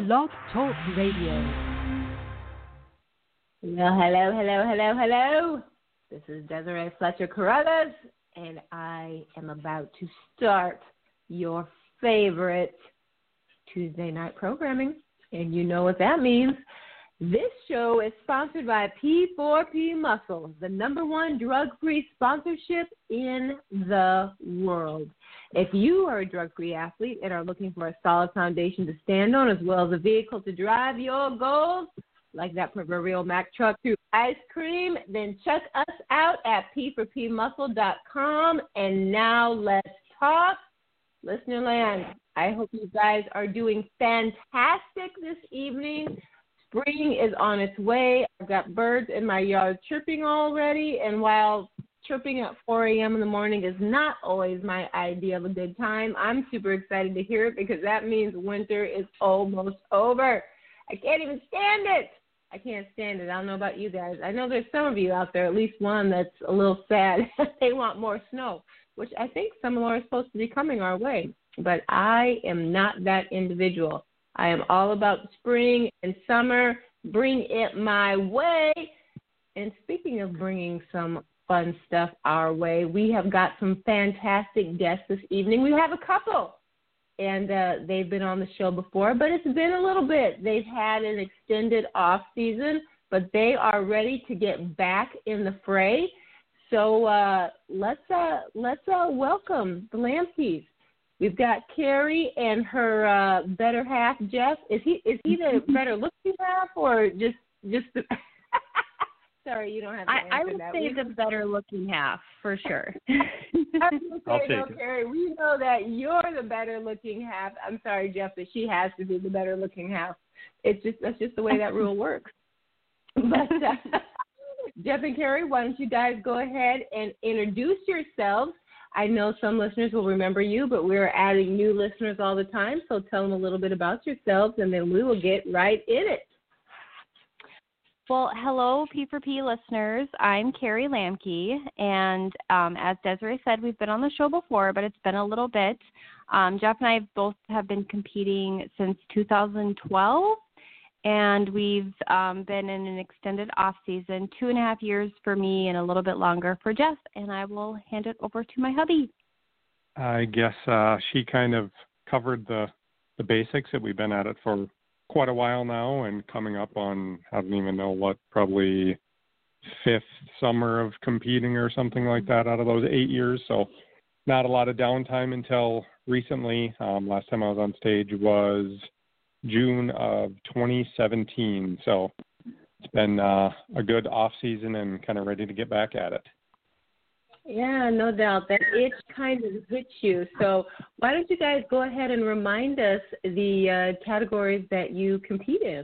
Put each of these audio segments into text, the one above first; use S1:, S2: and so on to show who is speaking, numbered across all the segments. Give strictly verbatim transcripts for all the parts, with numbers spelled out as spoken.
S1: Blog Talk Radio.
S2: Well, hello, hello, hello, hello. This is Desiree Fletcher Carruthers, and I am about to start your favorite Tuesday night programming. And you know what that means. This show is sponsored by P four P Muscle, the number one drug-free sponsorship in the world. If you are a drug-free athlete and are looking for a solid foundation to stand on, as well as a vehicle to drive your goals, like that proverbial Mack truck through ice cream, then check us out at P four P muscle dot com. And now let's talk. Listener land, I hope you guys are doing fantastic this evening. Spring is on its way. I've got birds in my yard chirping already, and while chirping at four a.m. in the morning is not always my idea of a good time, I'm super excited to hear it because that means winter is almost over. I can't even stand it. I can't stand it. I don't know about you guys. I know there's some of you out there, at least one that's a little sad. They want more snow, which I think some more is supposed to be coming our way. But I am not that individual. I am all about spring and summer. Bring it my way. And speaking of bringing some fun stuff our way, we have got some fantastic guests this evening. We have a couple, and uh, they've been on the show before, but it's been a little bit. They've had an extended off season, but they are ready to get back in the fray. So uh, let's uh, let's uh, welcome the Lamkeys. We've got Carrie and her uh, better half, Jeff. Is he is he the better looking half or just just the? Sorry, you don't have to answer
S3: I, I would
S2: that.
S3: say
S2: we...
S3: the better looking half for sure.
S2: I'll
S4: take
S2: no,
S4: it.
S2: Carrie, we know that you're the better looking half. I'm sorry, Jeff, but she has to be the better looking half. It's just that's just the way that rule works. But uh, Jeff and Carrie, why don't you guys go ahead and introduce yourselves? I know some listeners will remember you, but we're adding new listeners all the time, so tell them a little bit about yourselves, and then we will get right in it.
S3: Well, hello, P four P listeners. I'm Carrie Lamke, and um, as Desiree said, we've been on the show before, but it's been a little bit. Um, Jeff and I both have been competing since two thousand twelve, and we've um, been in an extended off season, two and a half years for me and a little bit longer for Jeff, and I will hand it over to my hubby.
S4: I guess uh, she kind of covered the, the basics that we've been at it for quite a while now and coming up on, I don't even know what, probably fifth summer of competing or something like that out of those eight years. So not a lot of downtime until recently. Um, last time I was on stage was June of twenty seventeen. So it's been uh, a good off season and kind of ready to get back at it.
S2: Yeah, no doubt. That itch kind of hits you. So why don't you guys go ahead and remind us the uh, categories that you compete in?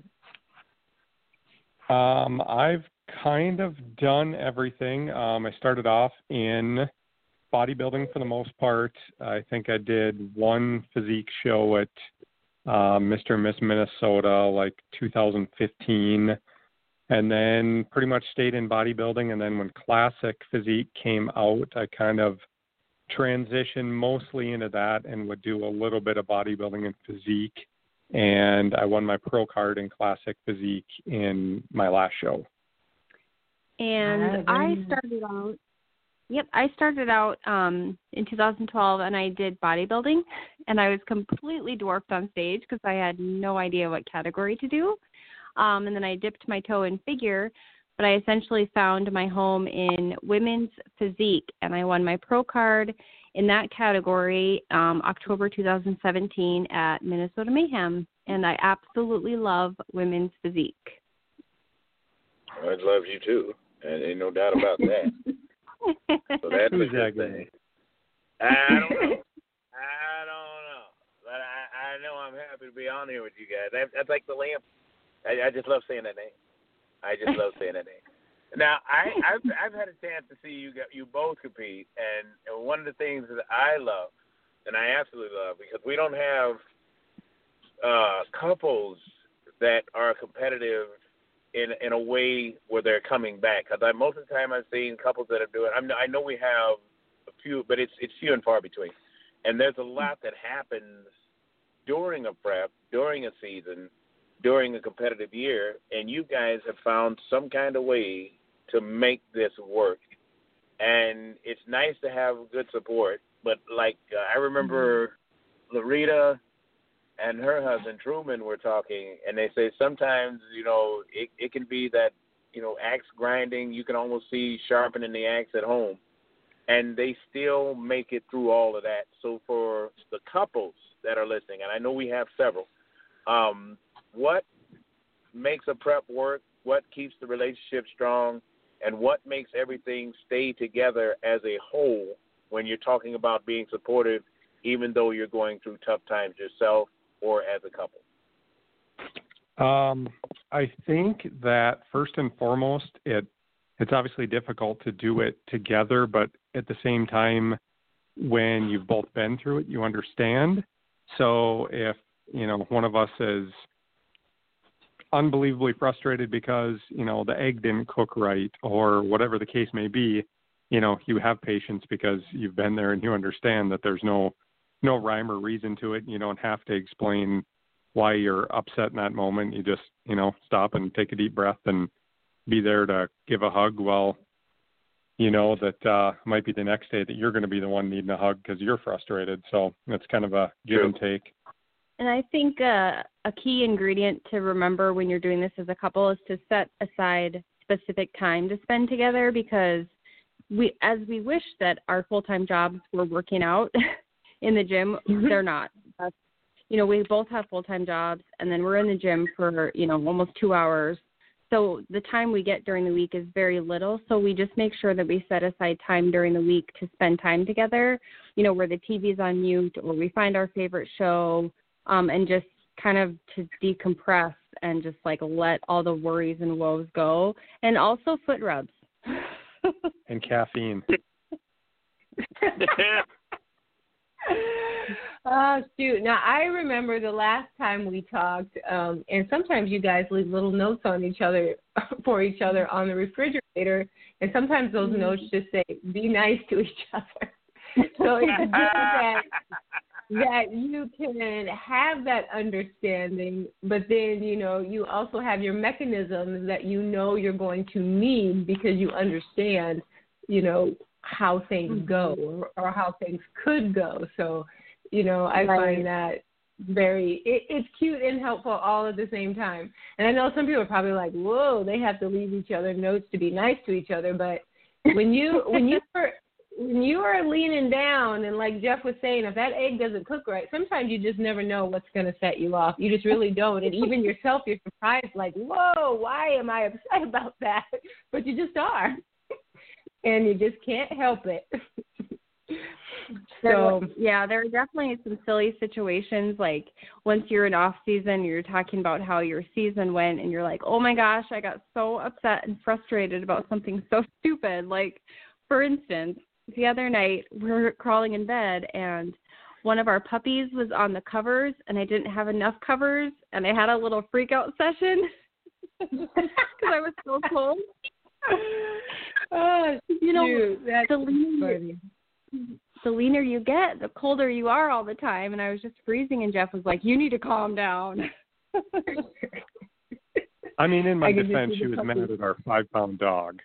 S4: Um, I've kind of done everything. Um, I started off in bodybuilding for the most part. I think I did one physique show at uh, Mister and Miss Minnesota, like two thousand fifteen. And then pretty much stayed in bodybuilding. And then when classic physique came out, I kind of transitioned mostly into that and would do a little bit of bodybuilding and physique. And I won my pro card in classic physique in my last show.
S3: And I started out, yep, I started out um, in two thousand twelve, and I did bodybuilding. And I was completely dwarfed on stage because I had no idea what category to do. Um, and then I dipped my toe in figure, but I essentially found my home in women's physique, and I won my pro card in that category um, October two thousand seventeen at Minnesota Mayhem, and I absolutely love women's physique.
S5: I love you too, and ain't no doubt about that. So that's a good thing. I don't know. I don't know, but I, I know I'm happy to be on here with you guys. That's, that's like the lamp. I, I just love saying that name. I just love saying that name. Now, I, I've, I've had a chance to see you you both compete, and, and one of the things that I love, and I absolutely love, because we don't have uh, couples that are competitive in in a way where they're coming back. Because most of the time I've seen couples that are doing. I'm, I know we have a few, but it's it's few and far between. And there's a lot that happens during a prep, during a season, during a competitive year, and you guys have found some kind of way to make this work. And it's nice to have good support. But, like, uh, I remember Larita and her husband, Truman, were talking, and they say sometimes, you know, it, it can be that, you know, axe grinding, you can almost see sharpening the axe at home. And they still make it through all of that. So for the couples that are listening, and I know we have several, um, what makes a prep work? What keeps the relationship strong? And what makes everything stay together as a whole when you're talking about being supportive, even though you're going through tough times yourself or as a couple?
S4: Um, I think that first and foremost, it it's obviously difficult to do it together, but at the same time, when you've both been through it, you understand. So if, you know, one of us is unbelievably frustrated because, you know, the egg didn't cook right or whatever the case may be, you know, you have patience because you've been there and you understand that there's no no rhyme or reason to it. You don't have to explain why you're upset in that moment. You just, you know, stop and take a deep breath and be there to give a hug while you know that uh might be the next day that you're going to be the one needing a hug because you're frustrated. So that's kind of a give and take.
S3: And I think uh, a key ingredient to remember when you're doing this as a couple is to set aside specific time to spend together, because we, as we wish that our full-time jobs were working out in the gym, they're not. That's, you know, we both have full-time jobs, and then we're in the gym for, you know, almost two hours. So the time we get during the week is very little. So we just make sure that we set aside time during the week to spend time together, you know, where the T V's on mute or we find our favorite show, um, and just kind of to decompress and just like let all the worries and woes go. And also foot rubs.
S4: And caffeine.
S2: Oh, shoot. Now, I remember the last time we talked, um, and sometimes you guys leave little notes on each other, for each other on the refrigerator, and sometimes those mm-hmm. notes just say, be nice to each other. So it's good that, that you can have that understanding, but then, you know, you also have your mechanisms that you know you're going to need because you understand, you know, how things go or, or how things could go. So, you know, I right. find that very, it, it's cute and helpful all at the same time. And I know some people are probably like, whoa, they have to leave each other notes to be nice to each other. But when you, when you are, when you are leaning down and like Jeff was saying, if that egg doesn't cook right, sometimes you just never know what's going to set you off. You just really don't. And even yourself, you're surprised, like, whoa, why am I upset about that? But you just are. And you just can't help it. So
S3: there, yeah, there are definitely some silly situations. Like once you're in off season, you're talking about how your season went, and you're like, "Oh my gosh, I got so upset and frustrated about something so stupid." Like, for instance, the other night we were crawling in bed, and one of our puppies was on the covers, and I didn't have enough covers, and I had a little freak out session because I was so cold.
S2: Oh,
S3: you know,
S2: dude, that's
S3: the leaner,
S2: funny.
S3: the leaner you get, the colder you are all the time. And I was just freezing, and Jeff was like, "You need to calm down."
S4: I mean, in my defense, she was mad at our five-pound dog.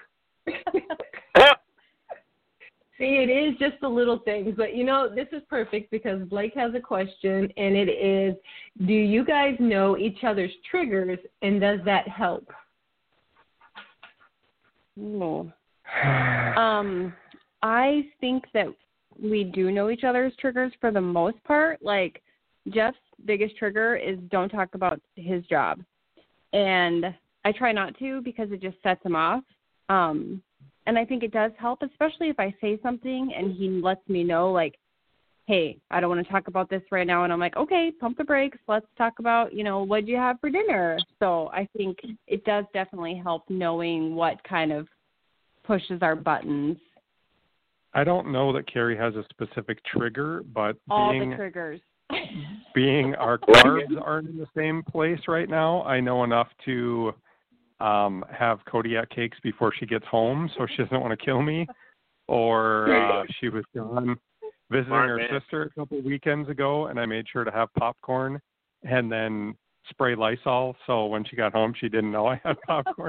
S2: See, it is just the little things. But, you know, this is perfect because Blake has a question, and it is, do you guys know each other's triggers, and does that help?
S3: No. Um, I think that we do know each other's triggers for the most part. Like, Jeff's biggest trigger is don't talk about his job. And I try not to because it just sets him off. Um, and I think it does help, especially if I say something and he lets me know, like, hey, I don't want to talk about this right now. And I'm like, okay, pump the brakes. Let's talk about, you know, what do you have for dinner? So I think it does definitely help knowing what kind of pushes our buttons.
S4: I don't know that Carrie has a specific trigger, but
S3: all
S4: being,
S3: the triggers.
S4: being our carbs aren't in the same place right now, I know enough to um, have Kodiak cakes before she gets home so she doesn't want to kill me. Or uh, she was gone visiting
S5: Smart
S4: her
S5: man.
S4: sister a couple of weekends ago, and I made sure to have popcorn and then spray Lysol, so when she got home, she didn't know I had popcorn.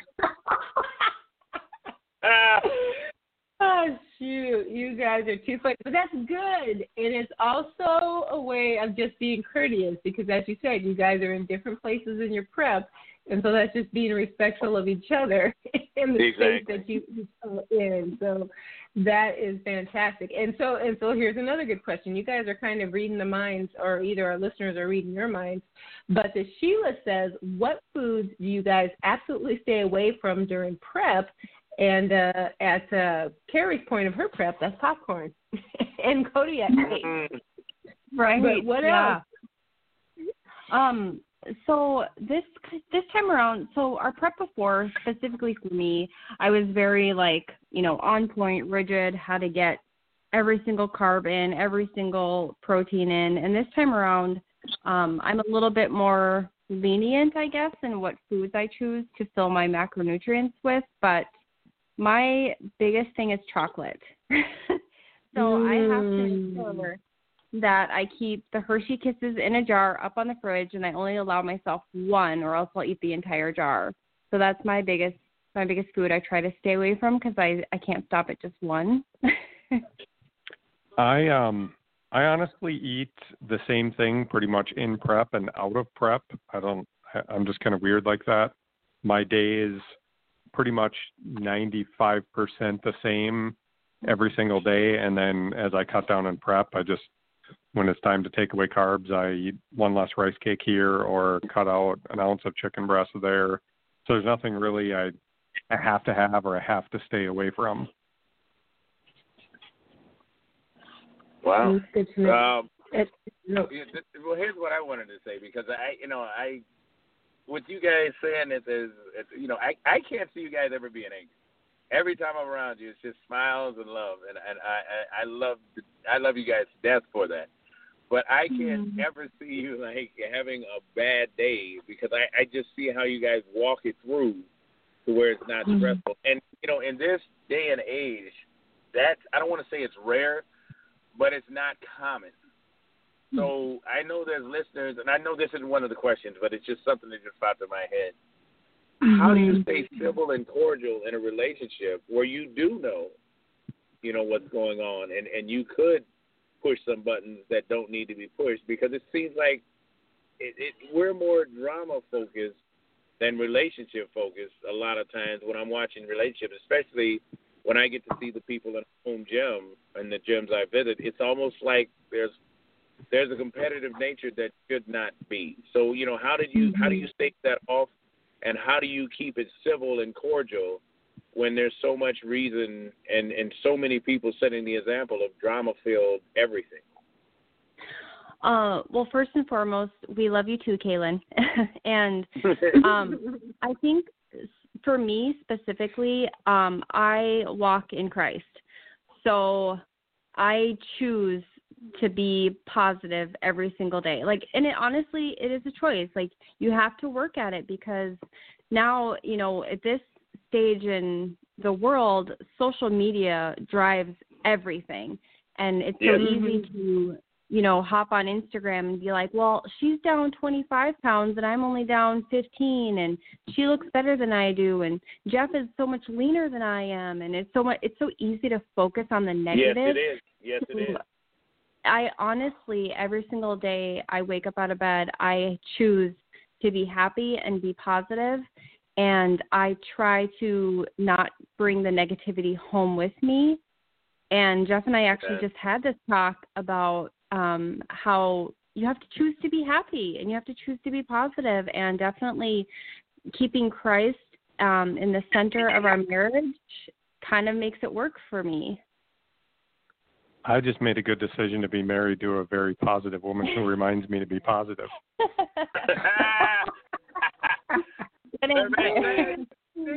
S2: Oh, shoot. You guys are too funny. But that's good. And it's also a way of just being courteous because, as you said, you guys are in different places in your prep. And so that's just being respectful of each other in the
S5: exactly.
S2: space that you are in. So that is fantastic. And so and so here's another good question. You guys are kind of reading the minds, or either our listeners are reading your minds. But the Sheila says, what foods do you guys absolutely stay away from during prep? And uh, at uh, Carrie's point of her prep, that's popcorn and Kodiak cake.
S3: Right.
S2: But what
S3: yeah.
S2: else?
S3: Um. So this this time around, so our prep before, specifically for me, I was very like, you know, on point, rigid, how to get every single carb in, every single protein in. And this time around, um, I'm a little bit more lenient, I guess, in what foods I choose to fill my macronutrients with. But my biggest thing is chocolate. so mm. I have to make sure that I keep the Hershey Kisses in a jar up on the fridge, and I only allow myself one, or else I'll eat the entire jar. So that's my biggest my biggest food I try to stay away from because I, I can't stop at just one.
S4: I um I honestly eat the same thing pretty much in prep and out of prep. I don't I'm just kind of weird like that. My day is pretty much ninety-five percent the same every single day, and then as I cut down in prep, I just when it's time to take away carbs, I eat one less rice cake here or cut out an ounce of chicken breast there. So there's nothing really I, I have to have or I have to stay away from.
S5: Wow.
S2: It's good to know.
S5: Um,
S2: it's, no.
S5: Well, here's what I wanted to say because I, you know, I, with you guys saying that there's, you know, I, I can't see you guys ever being angry. Every time I'm around you, it's just smiles and love, and and I, I, I love I love you guys to death for that. But I can't mm-hmm. ever see you like having a bad day because I, I just see how you guys walk it through to where it's not mm-hmm. stressful. And you know, in this day and age, that's I don't want to say it's rare, but it's not common. Mm-hmm. So I know there's listeners, and I know this isn't one of the questions, but it's just something that just popped in my head. How do you stay civil and cordial in a relationship where you do know, you know, what's going on and, and you could push some buttons that don't need to be pushed? Because it seems like it, it, we're more drama focused than relationship focused a lot of times when I'm watching relationships, especially when I get to see the people in home gym and the gyms I visit. It's almost like there's there's a competitive nature that should not be. So, you know, how did you how do you stake that off? And how do you keep it civil and cordial when there's so much reason and, and so many people setting the example of drama-filled everything?
S3: Uh, well, first and foremost, we love you too, Kaylin. and um, I think for me specifically, um, I walk in Christ. So I choose to be positive every single day. Like, and it honestly, it is a choice. Like, you have to work at it because now, you know, at this stage in the world, social media drives everything. And it's so yeah. easy to, you know, hop on Instagram and be like, well, she's down twenty-five pounds and I'm only down fifteen and she looks better than I do. And Jeff is so much leaner than I am. And it's so much, it's so easy to focus on the negative.
S5: Yes, it is. Yes, it is.
S3: I honestly, every single day I wake up out of bed, I choose to be happy and be positive, and I try to not bring the negativity home with me. And Jeff and I actually okay. just had this talk about um, how you have to choose to be happy and you have to choose to be positive, and definitely keeping Christ um, in the center of our marriage kind of makes it work for me.
S4: I just made a good decision to be married to a very positive woman who reminds me to be positive.
S2: and, then,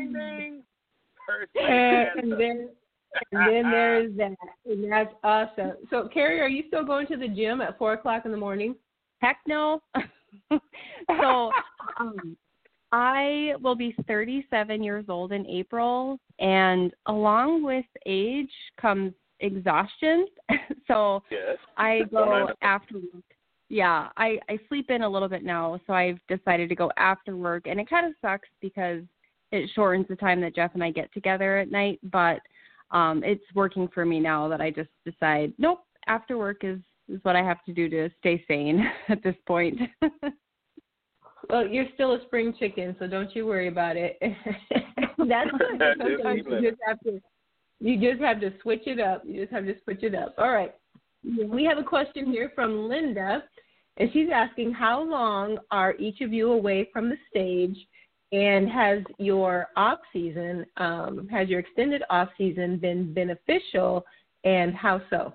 S2: and then there's that, and that's awesome. So, Carrie, are you still going to the gym at four o'clock in the morning?
S3: Heck no. so, um, I will be thirty-seven years old in April, and along with age comes exhaustion. so
S5: yes.
S3: I go after work. yeah, I, I sleep in a little bit now, so I've decided to go after work. And it kind of sucks because it shortens the time that Jeff and I get together at night. But um, it's working for me now that I just decide, nope, after work is, is what I have to do to stay sane at this point.
S2: Well, you're still a spring chicken, so don't you worry about it. That's good. Sometimes you just have to, you just have to switch it up. You just have to switch it up. All right. We have a question here from Linda, and she's asking, how long are each of you away from the stage, and has your off season, um, has your extended off season been beneficial, and how so?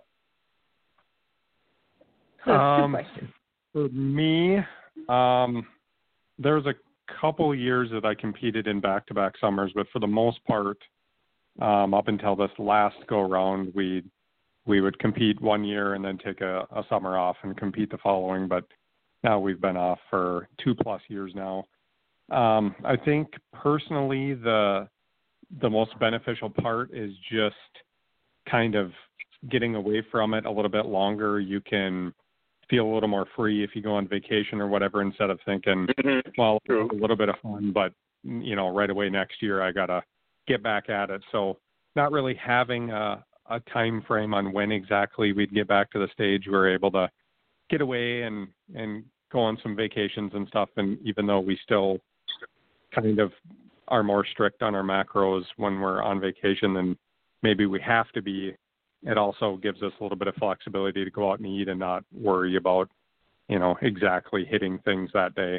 S2: So
S4: um,
S2: two questions.
S4: For me, um, there was a couple years that I competed in back-to-back summers, but for the most part, um, up until this last go-round, we we would compete one year and then take a, a summer off and compete the following. But now we've been off for two plus years now. Um, I think personally, the the most beneficial part is just kind of getting away from it a little bit longer. You can feel a little more free if you go on vacation or whatever, instead of thinking,
S5: Mm-hmm.
S4: well,
S5: True.
S4: a little bit of fun, but you know, right away next year I gotta get back at it. So not really having a, a time frame on when exactly we'd get back to the stage. We're able to get away and and go on some vacations and stuff. And even though we still kind of are more strict on our macros when we're on vacation than maybe we have to be, it also gives us a little bit of flexibility to go out and eat and not worry about, you know, exactly hitting things that day.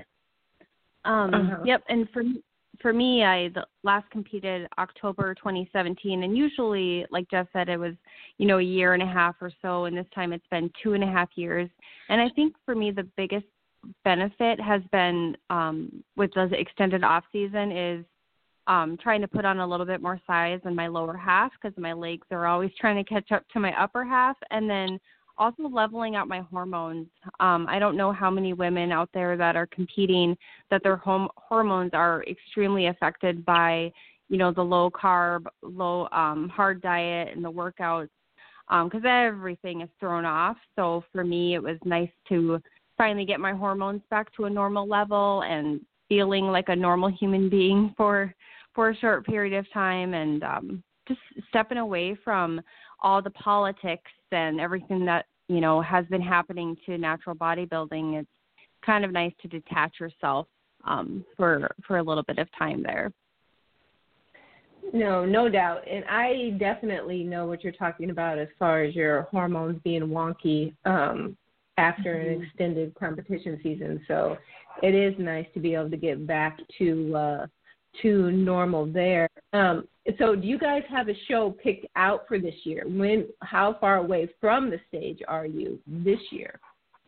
S3: Um,
S2: Uh-huh.
S3: Yep, and for for me, I the last competed October twenty seventeen, and usually, like Jeff said, it was, you know, a year and a half or so, and this time it's been two and a half years. And I think for me, the biggest benefit has been um, with the extended off season is um, trying to put on a little bit more size in my lower half, because my legs are always trying to catch up to my upper half, and then also leveling out my hormones. Um, I don't know how many women out there that are competing that their home hormones are extremely affected by, you know, the low carb, low um, hard diet and the workouts, because um, everything is thrown off. So for me, it was nice to finally get my hormones back to a normal level and feeling like a normal human being for for a short period of time, and um, just stepping away from all the politics and everything that, you know, has been happening to natural bodybuilding. It's kind of nice to detach yourself um, for for a little bit of time there.
S2: No, no doubt. And I definitely know what you're talking about as far as your hormones being wonky um, after mm-hmm. an extended competition season. So it is nice to be able to get back to uh, to normal there. Um, so do you guys have a show picked out for this year? When, how far away from the stage are you this year?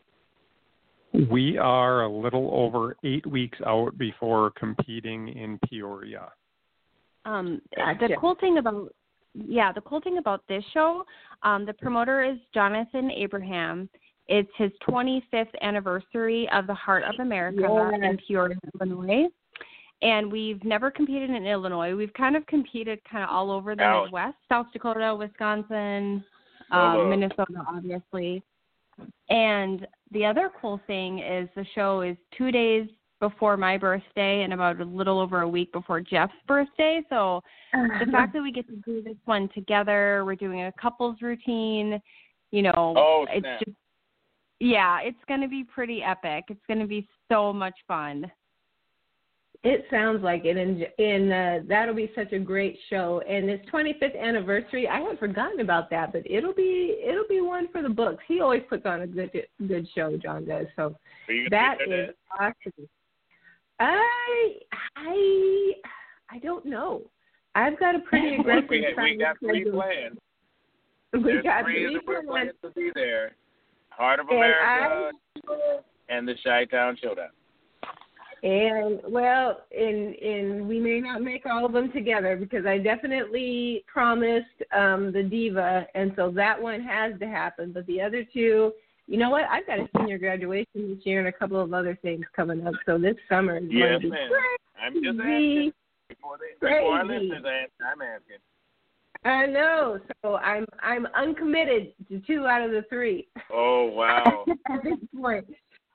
S4: We are a little over eight weeks out before competing in Peoria.
S3: Um,
S2: Gotcha.
S3: The cool thing about, yeah, the cool thing about this show, um, the promoter is Jonathan Abraham. It's his twenty-fifth anniversary of the Heart of America yes. in Peoria, Illinois. And we've never competed in Illinois. We've kind of competed kind of all over the
S5: Ouch.
S3: Midwest, South Dakota, Wisconsin, um, Minnesota, obviously. And the other cool thing is the show is two days before my birthday and about a little over a week before Jeff's birthday. So the fact that we get to do this one together, we're doing a couples routine, you know,
S5: oh,
S3: it's
S5: snap.
S3: just, yeah, it's going to be pretty epic. It's going to be so much fun.
S2: It sounds like it, and, and uh, that'll be such a great show. And it's twenty-fifth anniversary. I had forgotten about that, but it'll be it'll be one for the books. He always puts on a good good show, John does. So that is awesome. I I I don't know. I've got a pretty aggressive.
S5: we, we got three plans.
S2: We
S5: There's
S2: got
S5: three,
S2: three
S5: three
S2: plans
S5: to be there. Heart of
S2: and
S5: America
S2: I,
S5: and the Chi-Town Showdown.
S2: And, well, and, and we may not make all of them together because I definitely promised um, the Diva, and so that one has to happen. But the other two, you know what? I've got a senior graduation this year and a couple of other things coming up. So this summer is
S5: yes,
S2: going to be
S5: ma'am.
S2: crazy.
S5: I'm just asking. Before, they, before our listeners ask, I'm asking.
S2: I know. So I'm I'm uncommitted to two out of the three.
S5: Oh, wow.
S2: At this point.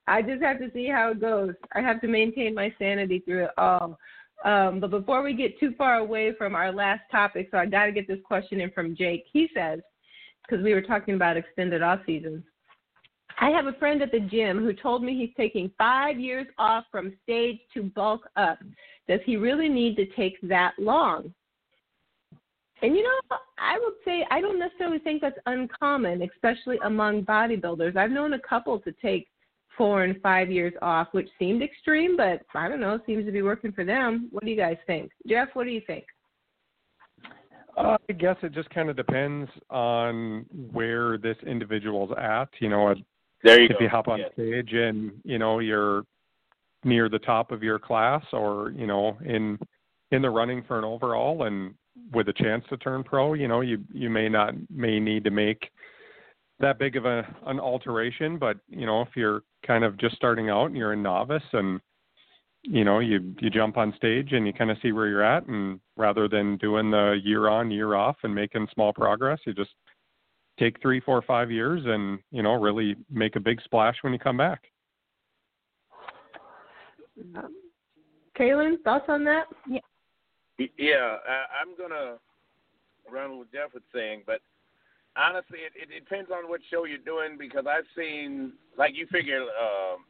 S2: I just have to see how it goes. I have to maintain my sanity through it all. Um, but before we get too far away from our last topic, so I got to get this question in from Jake. He says, because we were talking about extended off seasons, I have a friend at the gym who told me he's taking five years off from stage to bulk up. Does he really need to take that long? And, you know, I would say I don't necessarily think that's uncommon, especially among bodybuilders. I've known a couple to take four and five years off, which seemed extreme, but I don't know, seems to be working for them. What do you guys think? Jeff, what do you think?
S4: Uh, I guess it just kind of depends on where this individual's at. You know,
S5: there you
S4: if
S5: go.
S4: you hop on
S5: yeah.
S4: stage and, you know, you're near the top of your class or, you know, in in the running for an overall and with a chance to turn pro, you know, you, you may not, may need to make that big of a an alteration. But, you know, if you're kind of just starting out and you're a novice and, you know, you, you jump on stage and you kind of see where you're at, and rather than doing the year on, year off and making small progress, you just take three, four, five years and, you know, really make a big splash when you come back.
S2: Um, Kaylin, thoughts on that?
S5: Yeah, yeah I, I'm going to run with Jeff was saying, but honestly, it, it depends on what show you're doing, because I've seen, like you figure, um,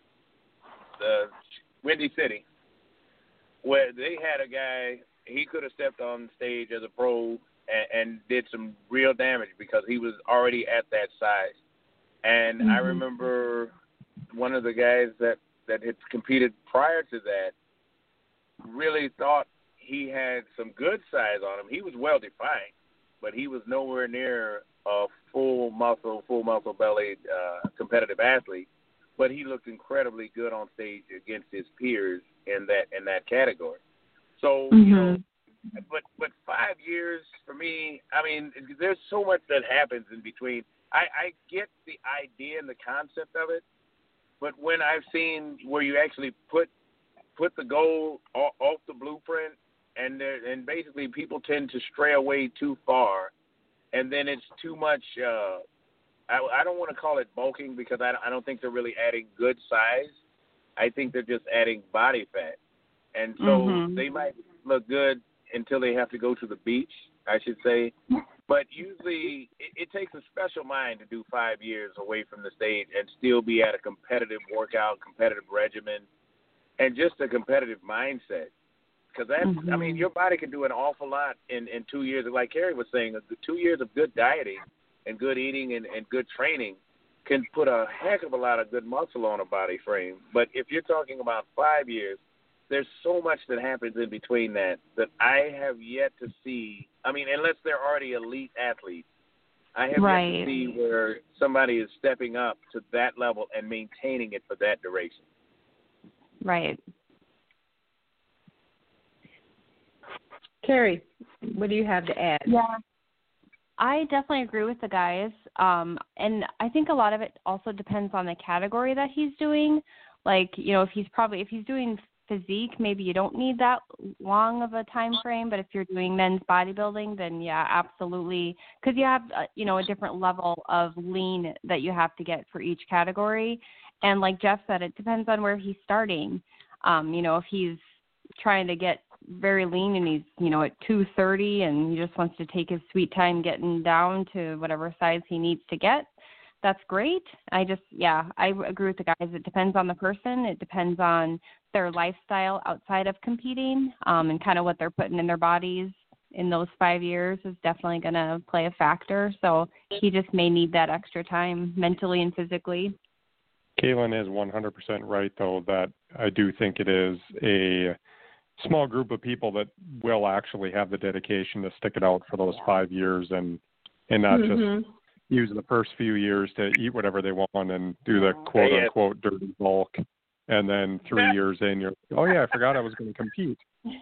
S5: the Windy City, where they had a guy, he could have stepped on stage as a pro and, and did some real damage because he was already at that size. And mm-hmm. I remember one of the guys that, that had competed prior to that really thought he had some good size on him. He was well-defined, but he was nowhere near a full muscle, full muscle bellied uh, competitive athlete. But he looked incredibly good on stage against his peers in that in that category. So, mm-hmm. you know, but but five years for me, I mean, there's so much that happens in between. I, I get the idea and the concept of it, but when I've seen where you actually put put the goal off, off the blueprint, and there, and basically people tend to stray away too far, and then it's too much. Uh, I, I don't want to call it bulking, because I, I don't think they're really adding good size. I think they're just adding body fat. And so mm-hmm. they might look good until they have to go to the beach, I should say. But usually it, it takes a special mind to do five years away from the stage and still be at a competitive workout, competitive regimen, and just a competitive mindset. Because that's, mm-hmm. I mean, your body can do an awful lot in, in two years. Like Carrie was saying, two years of good dieting and good eating and, and good training can put a heck of a lot of good muscle on a body frame. But if you're talking about five years, there's so much that happens in between that that I have yet to see. I mean, unless they're already elite athletes, I have
S3: right.
S5: yet to see where somebody is stepping up to that level and maintaining it for that duration.
S3: Right.
S2: Carrie, what do you have to add?
S3: Yeah. I definitely agree with the guys, um, and I think a lot of it also depends on the category that he's doing. Like, you know, if he's probably if he's doing physique, maybe you don't need that long of a time frame. But if you're doing men's bodybuilding, then yeah, absolutely, because you have uh, you know a different level of lean that you have to get for each category. And like Jeff said, it depends on where he's starting. Um, you know, if he's trying to get very lean and he's, you know, at two thirty and he just wants to take his sweet time getting down to whatever size he needs to get, that's great. I just, yeah, I agree with the guys. It depends on the person. It depends on their lifestyle outside of competing, um, and kind of what they're putting in their bodies in those five years is definitely going to play a factor. So he just may need that extra time mentally and physically.
S4: Kaylin is one hundred percent right, though, that I do think it is a small group of people that will actually have the dedication to stick it out for those five years and and not mm-hmm. just use the first few years to eat whatever they want and do the quote unquote dirty bulk, and then three years in you're oh yeah I forgot I was going to compete.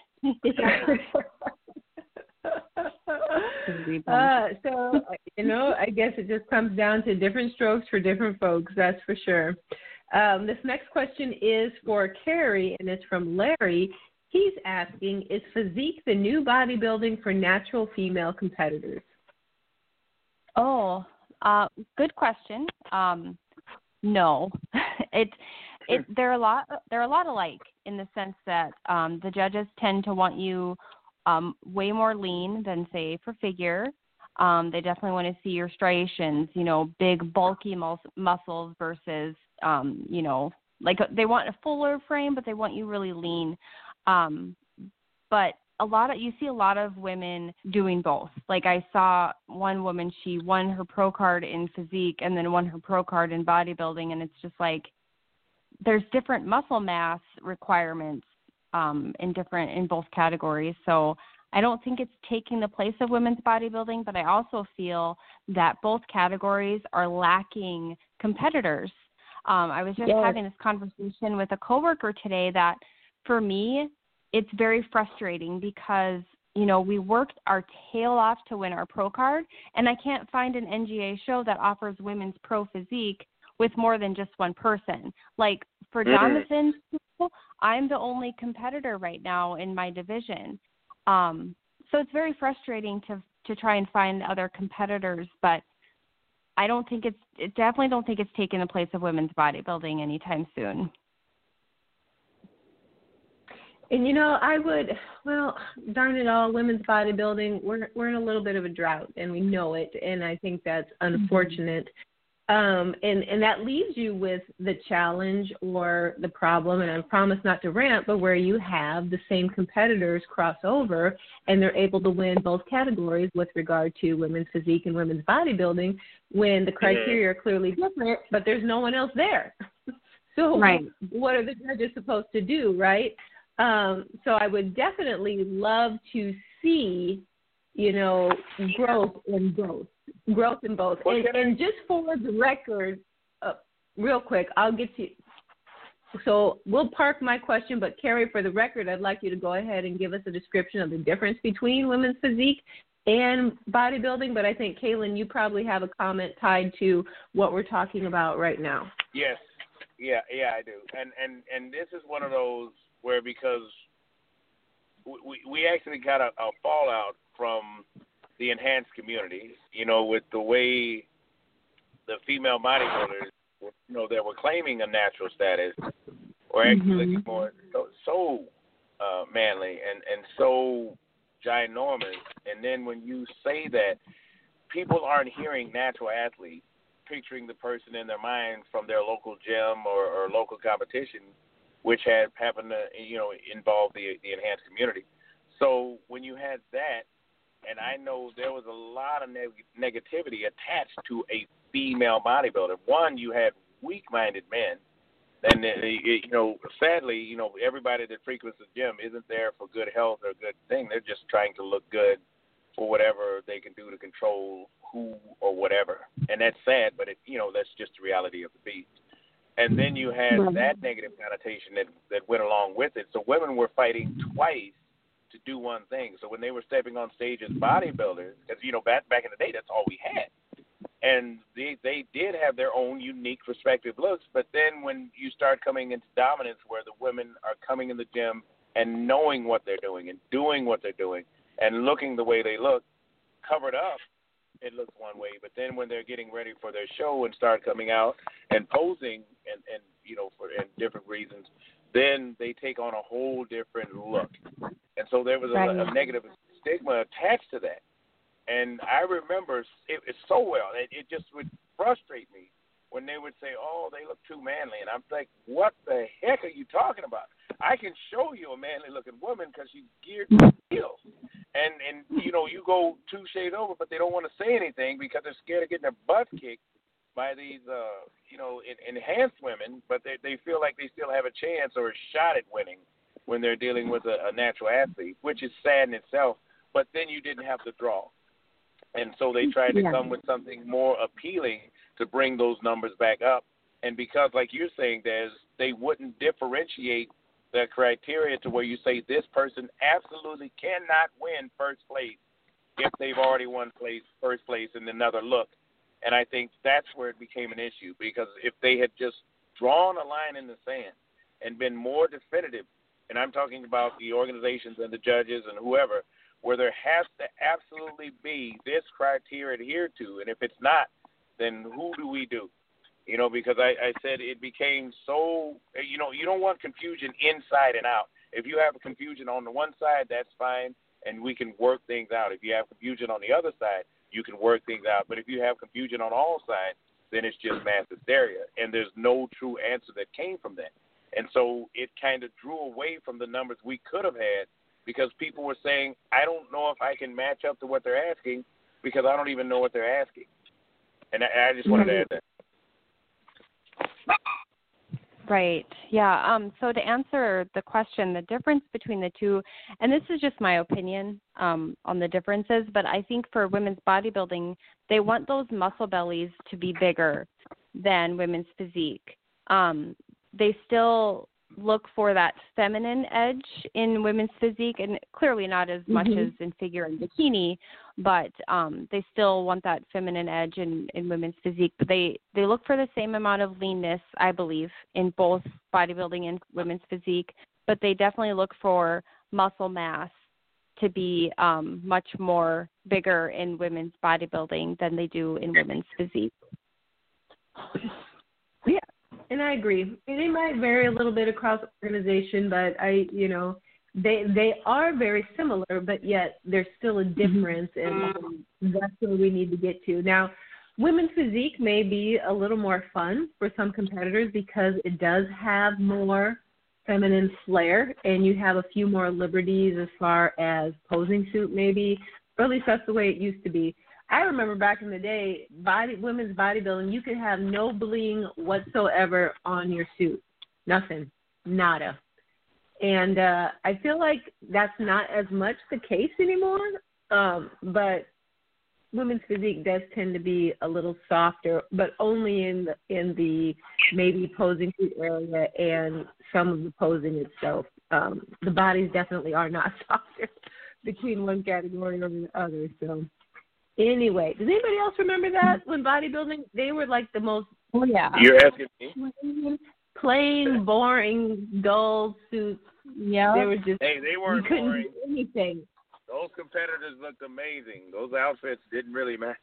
S2: uh, so you know I guess it just comes down to different strokes for different folks, that's for sure. Um, this next question is for Carrie, and it's from Larry. He's asking, is physique the new bodybuilding for natural female competitors?
S3: Oh, uh, good question. Um, no. It, it, they're a lot, they're a lot alike in the sense that um, the judges tend to want you um, way more lean than, say, for figure. Um, they definitely want to see your striations, you know, big, bulky mus- muscles versus, um, you know, like they want a fuller frame, but they want you really lean. Um, but a lot of, you see a lot of women doing both. Like I saw one woman, she won her pro card in physique and then won her pro card in bodybuilding. And it's just like, there's different muscle mass requirements um, in different, in both categories. So I don't think it's taking the place of women's bodybuilding, but I also feel that both categories are lacking competitors. Um, I was just
S2: yes.
S3: having this conversation with a coworker today that for me, it's very frustrating because, you know, we worked our tail off to win our pro card, and I can't find an N G A show that offers women's pro physique with more than just one person. Like for
S5: mm-hmm.
S3: Jonathan's people, I'm the only competitor right now in my division. Um, so it's very frustrating to to try and find other competitors, but I don't think it's, it definitely don't think it's taking the place of women's bodybuilding anytime soon.
S2: And, you know, I would, well, darn it all, women's bodybuilding, we're we're in a little bit of a drought, and we know it, and I think that's unfortunate. Mm-hmm. Um, and, and that leaves you with the challenge or the problem, and I promise not to rant, but where you have the same competitors cross over, and they're able to win both categories with regard to women's physique and women's bodybuilding when the criteria are clearly different, but there's no one else there. So
S3: right.
S2: what are the judges supposed to do, right? Um, so I would definitely love to see, you know, growth in both, growth in both. And, and just for the record, uh, real quick, I'll get to, so we'll park my question, but Carrie, for the record, I'd like you to go ahead and give us a description of the difference between women's physique and bodybuilding. But I think, Kaylin, you probably have a comment tied to what we're talking about right now.
S5: Yes. Yeah, yeah, I do. And, and, and this is one of those where because we we actually got a, a fallout from the enhanced community, you know, with the way the female bodybuilders, you know, that were claiming a natural status were actually
S3: mm-hmm.
S5: looking more so, so uh, manly and, and so ginormous. And then when you say that, people aren't hearing natural athletes, picturing the person in their mind from their local gym or, or local competition, which had happened to, you know, involve the the enhanced community. So when you had that, and I know there was a lot of neg- negativity attached to a female bodybuilder. One, you had weak-minded men, and you know, sadly, you know, everybody that frequents the gym isn't there for good health or good thing. They're just trying to look good for whatever they can do to control who or whatever, and that's sad. But it, you know, that's just the reality of the beast. And then you had that negative connotation that, that went along with it. So women were fighting twice to do one thing. So when they were stepping on stage as bodybuilders, because, you know, back, back in the day, that's all we had. And they, they did have their own unique respective looks. But then when you start coming into dominance where the women are coming in the gym and knowing what they're doing and doing what they're doing and looking the way they look, covered up, it looks one way, but then when they're getting ready for their show and start coming out and posing and, and you know, for and different reasons, then they take on a whole different look. And so there was a,
S3: right.
S5: a negative stigma attached to that. And I remember it, it so well. It, it just would frustrate me when they would say, oh, they look too manly. And I'm like, what the heck are you talking about? I can show you a manly-looking woman because she's geared to heels. And, and, you know, you go two shades over, but they don't want to say anything because they're scared of getting their butt kicked by these, uh, you know, in, enhanced women, but they, they feel like they still have a chance or a shot at winning when they're dealing with a, a natural athlete, which is sad in itself. But then you didn't have the draw. And so they tried to yeah. come with something more appealing to bring those numbers back up. And because, like you're saying, Des, they wouldn't differentiate the criteria to where you say this person absolutely cannot win first place if they've already won place first place in another look. And I think that's where it became an issue, because if they had just drawn a line in the sand and been more definitive, and I'm talking about the organizations and the judges and whoever, where there has to absolutely be this criteria adhered to, and if it's not, then who do we do? You know, because I, I said it became so, you know, you don't want confusion inside and out. If you have confusion on the one side, that's fine, and we can work things out. If you have confusion on the other side, you can work things out. But if you have confusion on all sides, then it's just mass hysteria, and there's no true answer that came from that. And so it kind of drew away from the numbers we could have had because people were saying, I don't know if I can match up to what they're asking because I don't even know what they're asking. And I, I just wanted to add that.
S3: Right. Yeah. Um, so to answer the question, the difference between the two, and this is just my opinion um, on the differences, but I think for women's bodybuilding, they want those muscle bellies to be bigger than women's physique. Um, they still look for that feminine edge in women's physique, and clearly not as much mm-hmm. as in figure and bikini, but um, they still want that feminine edge in, in women's physique. But they, they look for the same amount of leanness, I believe, in both bodybuilding and women's physique, but they definitely look for muscle mass to be um, much more bigger in women's bodybuilding than they do in women's physique.
S2: Yeah. And I agree. And it might vary a little bit across organization, but I, you know, they they are very similar, but yet there's still a difference, and that's where we need to get to. Now, women's physique may be a little more fun for some competitors because it does have more feminine flair, and you have a few more liberties as far as posing suit maybe, or at least that's the way it used to be. I remember back in the day, body women's bodybuilding, you could have no bling whatsoever on your suit. Nothing. Nada. And uh, I feel like that's not as much the case anymore, um, but women's physique does tend to be a little softer, but only in the, in the maybe posing suit area and some of the posing itself. Um, the bodies definitely are not softer between one category over the other, so... Anyway, does anybody else remember that when bodybuilding, they were like the most
S3: oh, yeah.
S5: You're asking me?
S2: Plain, boring, dull suits.
S3: Yeah.
S2: They were just,
S5: hey, they weren't
S2: you couldn't
S5: boring.
S2: do anything.
S5: Those competitors looked amazing. Those outfits didn't really matter.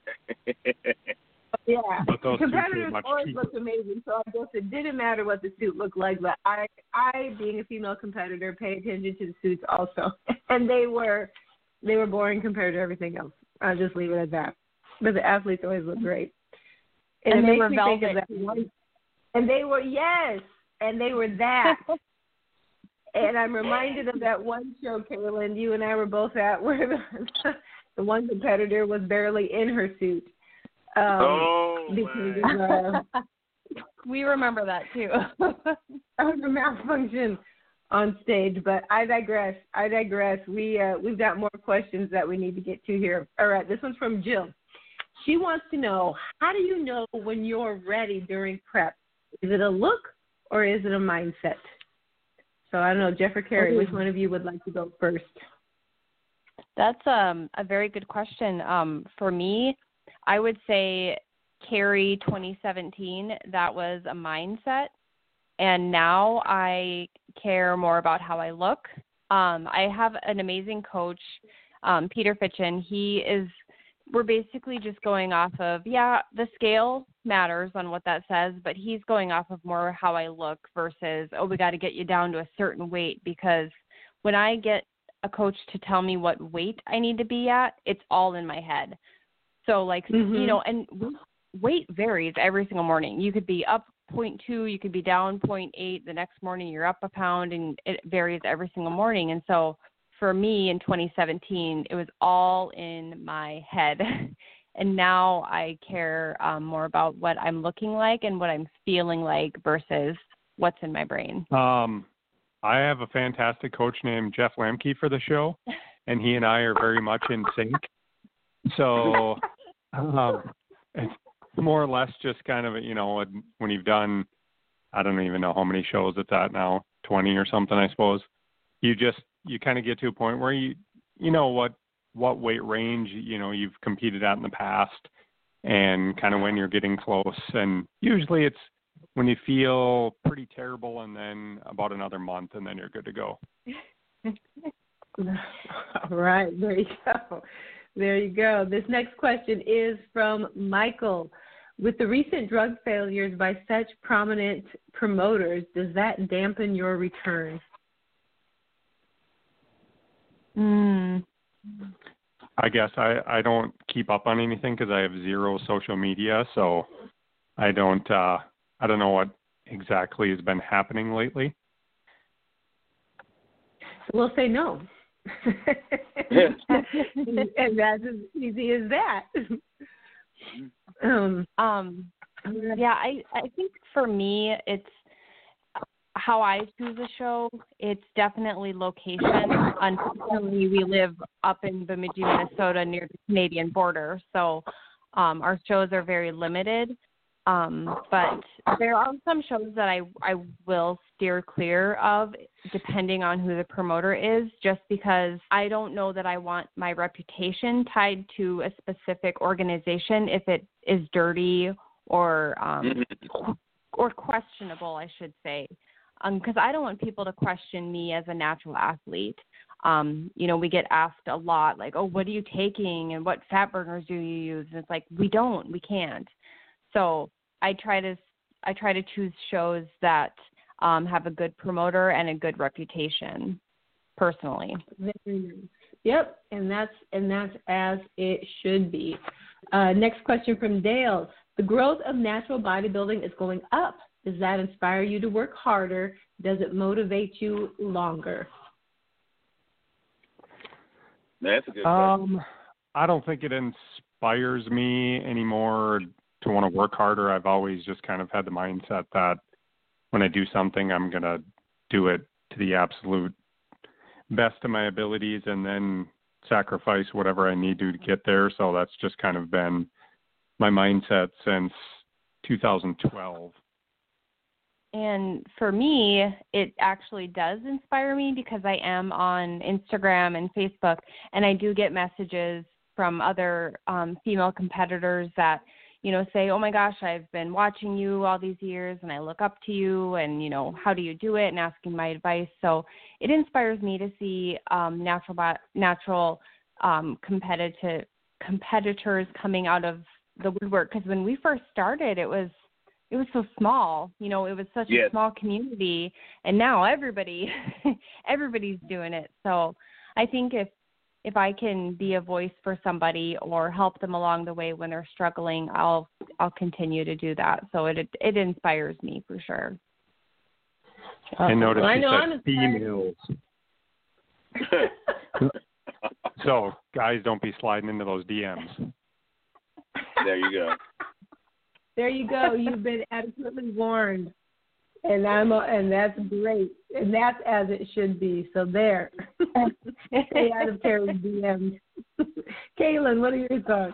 S2: Yeah,
S4: but those
S2: competitors always
S4: cheaper.
S2: looked amazing, so I guess it didn't matter what the suit looked like, but I, I being a female competitor, pay attention to the suits also. And they were, they were boring compared to everything else. I'll just leave it at that. But the athletes always look great. And,
S3: and
S2: it
S3: they
S2: makes
S3: were
S2: me
S3: velvet.
S2: think of that one. And they were, yes, and they were that. And I'm reminded of that one show, Carolyn, you and I were both at, where the, the one competitor was barely in her suit. Um,
S5: oh,
S2: because
S5: my.
S2: of, uh,
S3: we remember that, too.
S2: of a malfunction on stage, but I digress. I digress. We uh, we've got more questions that we need to get to here. All right, this one's from Jill. She wants to know, how do you know when you're ready during prep? Is it a look or is it a mindset? So I don't know, Jeff or Carrie, which one of you would like to go first?
S3: That's um, a very good question. Um, for me, I would say Carrie twenty seventeen, that was a mindset. And now I care more about how I look. Um, I have an amazing coach, um, Peter Fitchen. He is, we're basically just going off of, yeah, the scale matters on what that says, but he's going off of more how I look versus, oh, we got to get you down to a certain weight, because when I get a coach to tell me what weight I need to be at, it's all in my head. So like, mm-hmm. you know, and weight varies every single morning. You could be up zero point two, you could be down zero point eight. The next morning you're up a pound, and it varies every single morning. And so for me in twenty seventeen, it was all in my head. And now I care um, more about what I'm looking like and what I'm feeling like versus what's in my brain.
S4: Um, I have a fantastic coach named Jeff Lamke for the show, and he and I are very much in sync. So um, it's more or less just kind of, you know, when you've done, I don't even know how many shows it's at now, twenty or something, I suppose. You just, you kind of get to a point where you, you know what, what weight range, you know, you've competed at in the past and kind of when you're getting close. And usually it's when you feel pretty terrible and then about another month and then you're good to go.
S2: All right, there you go. There you go. This next question is from Michael. With the recent drug failures by such prominent promoters, does that dampen your return?
S3: Mm.
S4: I guess I, I don't keep up on anything because I have zero social media, so I don't uh, I don't know what exactly has been happening lately.
S2: We'll say no. And that's as easy as that. um,
S3: um, yeah, I, I think for me, it's how I choose a show. It's definitely location. Unfortunately, we live up in Bemidji, Minnesota, near the Canadian border, so um, our shows are very limited. Um, but there are some shows that I, I will steer clear of depending on who the promoter is, just because I don't know that I want my reputation tied to a specific organization if it is dirty or um, or questionable, I should say, because um, I don't want people to question me as a natural athlete. Um, you know, we get asked a lot, like, oh, what are you taking and what fat burners do you use? And it's like, we don't, we can't. So I try to I try to choose shows that um, have a good promoter and a good reputation, personally.
S2: Very nice. Yep, and that's and that's as it should be. Uh, next question from Dale: the growth of natural bodybuilding is going up. Does that inspire you to work harder? Does it motivate you longer?
S5: That's a good
S4: um,
S5: question.
S4: I don't think it inspires me anymore to want to work harder. I've always just kind of had the mindset that when I do something, I'm going to do it to the absolute best of my abilities and then sacrifice whatever I need to to get there. So that's just kind of been my mindset since two thousand twelve.
S3: And for me, it actually does inspire me because I am on Instagram and Facebook, and I do get messages from other um, female competitors that, you know, say, oh my gosh, I've been watching you all these years and I look up to you and, you know, how do you do it, and asking my advice. So it inspires me to see um, natural natural um, competitive competitors coming out of the woodwork. Because when we first started, it was it was so small, you know, it was such
S5: yes.
S3: a small community, and now everybody everybody's doing it. So I think if If I can be a voice for somebody or help them along the way when they're struggling, I'll I'll continue to do that. So it it, it inspires me for sure.
S4: I noticed
S2: well, I
S4: you
S2: know
S4: said females. So guys, don't be sliding into those D Ms.
S5: There you go.
S2: There you go. You've been adequately warned. And I'm a, and that's great, and that's as it should be. So there, stay out of Terry's D Ms. Kaylin, what are your thoughts?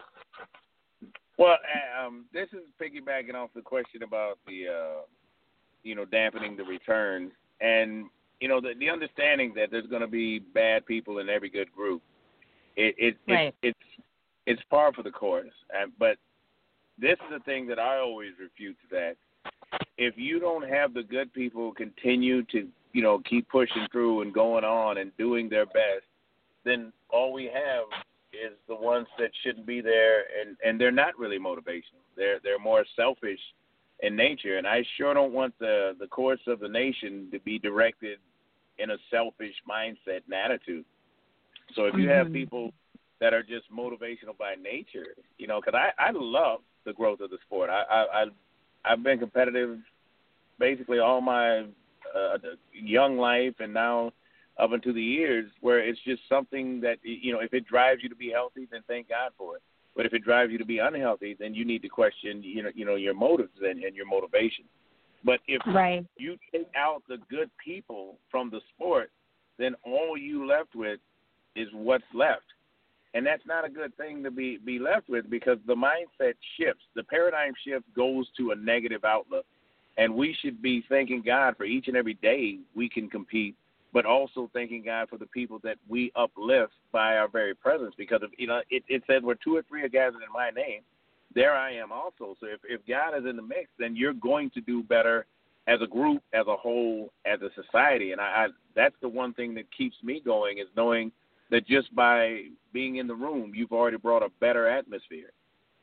S5: Well, um, this is piggybacking off the question about the, uh, you know, dampening the returns, and you know, the, the understanding that there's going to be bad people in every good group. It, it,
S3: right.
S5: it it's it's par for the course, uh, but this is the thing that I always refute to that. If you don't have the good people continue to, you know, keep pushing through and going on and doing their best, then all we have is the ones that shouldn't be there, and, and they're not really motivational. They're they're more selfish in nature, and I sure don't want the, the course of the nation to be directed in a selfish mindset and attitude. So if you
S3: mm-hmm.
S5: have people that are just motivational by nature, you know, because I, I love the growth of the sport. I, I, I I've been competitive basically all my uh, young life, and now up into the years where it's just something that, you know, if it drives you to be healthy, then thank God for it. But if it drives you to be unhealthy, then you need to question, you know, you know, your motives and, and your motivation. But if
S3: right.
S5: you take out the good people from the sport, then all you left with is what's left. And that's not a good thing to be, be left with, because the mindset shifts. The paradigm shift goes to a negative outlook. And we should be thanking God for each and every day we can compete, but also thanking God for the people that we uplift by our very presence. Because, of, you know, it, it said where two or three are gathered in my name, there I am also. So if, if God is in the mix, then you're going to do better as a group, as a whole, as a society. And I, I that's the one thing that keeps me going, is knowing that just by being in the room, you've already brought a better atmosphere.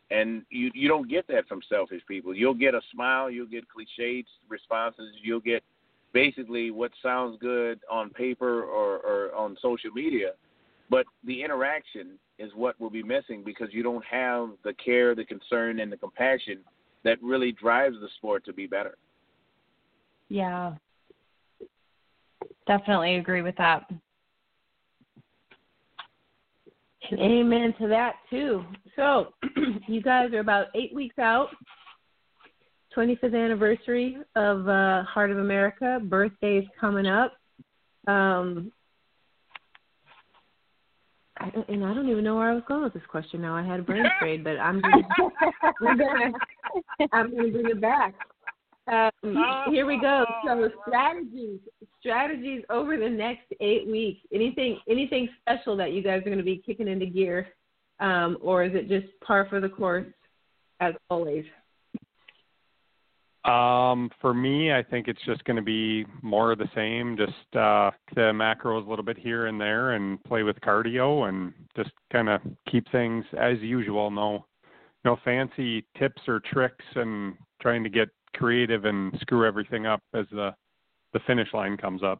S5: And you, you don't get that from selfish people. You'll get a smile. You'll get cliched responses. You'll get basically what sounds good on paper or, or on social media. But the interaction is what will be missing because you don't have the care, the concern, and the compassion that really drives the sport to be better.
S3: Yeah. Definitely agree with that.
S2: Amen to that, too. So, you guys are about eight weeks out, twenty-fifth anniversary of uh, Heart of America. Birthday's coming up. Um, I don't, and I don't even know where I was going with this question now. I had a brain trade, but I'm gonna, I'm going to bring it back. Um, here we go. So strategies, strategies over the next eight weeks. Anything, anything special that you guys are going to be kicking into gear, um, or is it just par for the course as always?
S4: Um, for me, I think it's just going to be more of the same. Just uh, the macros a little bit here and there, and play with cardio, and just kind of keep things as usual. No, no fancy tips or tricks, and trying to get creative and screw everything up as the the finish line comes up.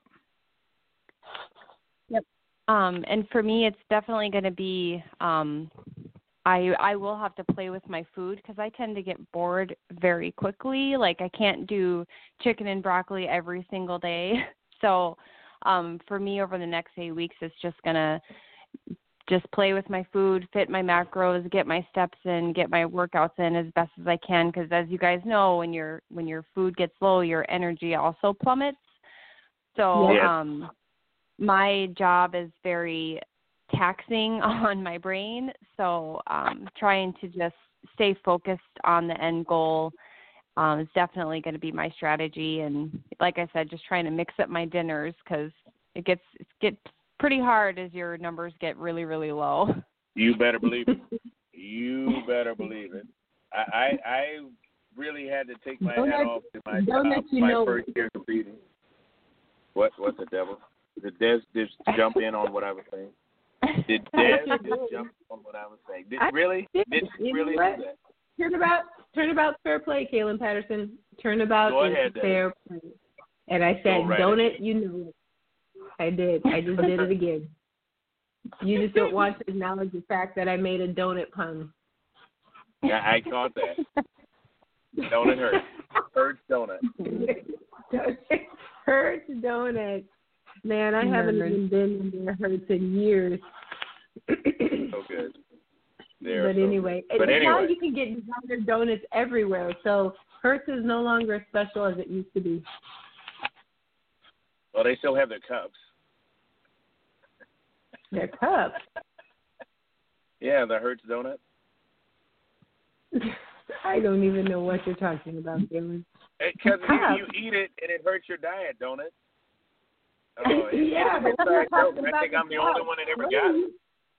S3: Yep. Um, and for me, it's definitely going to be um, I I will have to play with my food because I tend to get bored very quickly. Like I can't do chicken and broccoli every single day. So um, for me, over the next eight weeks, it's just gonna just play with my food, fit my macros, get my steps in, get my workouts in as best as I can. Because as you guys know, when your when your food gets low, your energy also plummets. So
S5: yeah.
S3: um, my job is very taxing on my brain. So um, trying to just stay focused on the end goal um, is definitely going to be my strategy. And like I said, just trying to mix up my dinners because it gets it gets pretty hard as your numbers get really, really low.
S5: You better believe it. You better believe it. I I, I really had to take my
S2: don't
S5: hat
S2: let,
S5: off to my
S2: don't
S5: job
S2: let you
S5: my
S2: know.
S5: first year competing. What what the devil? Did Des just jump in on what I was saying? Did Des just jump on what I was saying? Did, really? Did he really do that?
S2: Turnabout, turnabout's fair play, Kaylin Patterson. Turnabout
S5: Go
S2: is
S5: ahead,
S2: fair play. And I said,
S5: right
S2: don't
S5: ahead.
S2: it, you know it. I did. I just did it again. You just don't want to acknowledge the fact that I made a donut pun.
S5: Yeah, I caught that. Donut hurts. Hurts donut.
S2: Hurts donut. Man, I haven't even been in their Hurts in years.
S5: So good. They're
S2: but
S5: so
S2: anyway,
S5: good. But
S2: now
S5: anyway.
S2: you can get designer donuts everywhere. So Hurts is no longer as special as it used to be.
S5: Well, they still have their cups.
S2: Their cups?
S5: Yeah, the Hurts donut.
S2: I don't even know what you're talking about, Dylan.
S5: Because you, you eat it and it hurts your diet, don't it? Oh,
S2: yeah,
S5: it's
S2: but
S5: a
S2: I'm not
S5: joke.
S2: talking
S5: I
S2: about
S5: think I'm the
S2: cups.
S5: only one that ever got it.